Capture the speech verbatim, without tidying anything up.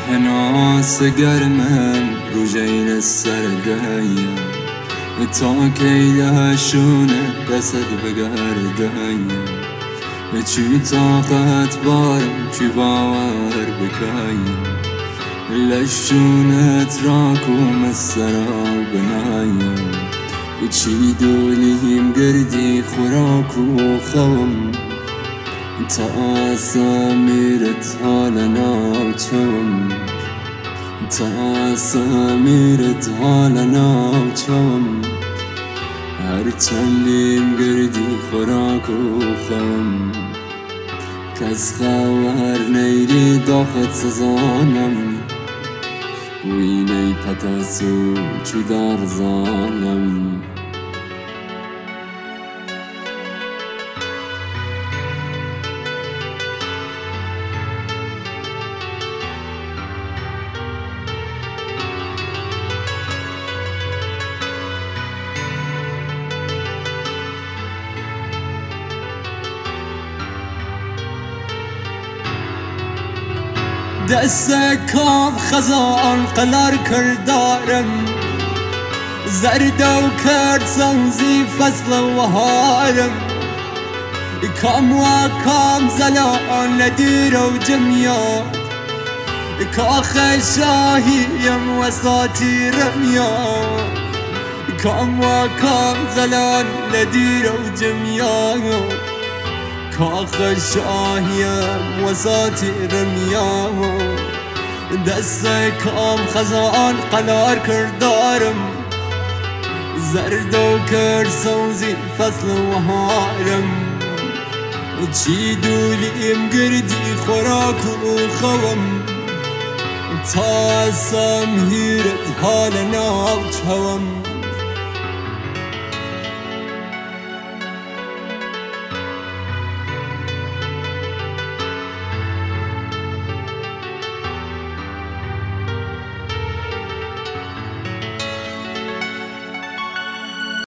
هناس گرمم روژین سردیم تا کیله شونه قصد بگردیم چی طاقت بارم چی باور بکایم لشونت راکوم السرا بنایم چی دولیم گردی خوراک و خوم تا سمیرت حال ناوچم تا سمیرت حال ناوچم هر چندیم گردی خوراک و خوم کس خواهر نیری داخت سزانم وینی پتاسو چی دار زانم دستکام خزان قلار کردارم زرد و کرد سوزی فصل و هارم کام و کام زلان لدیر و جمیا کاخ شاهیم و ساتیرم یا کام و کام زلان لدیر و جمیا کاخ شاهیم و ساتیرم یا دست کام خزان قلار کردارم زرد و کرد سوزی فصل و هارم چی دولیم گردی خوراک و خوم تا سمهیرت حال ناوچوم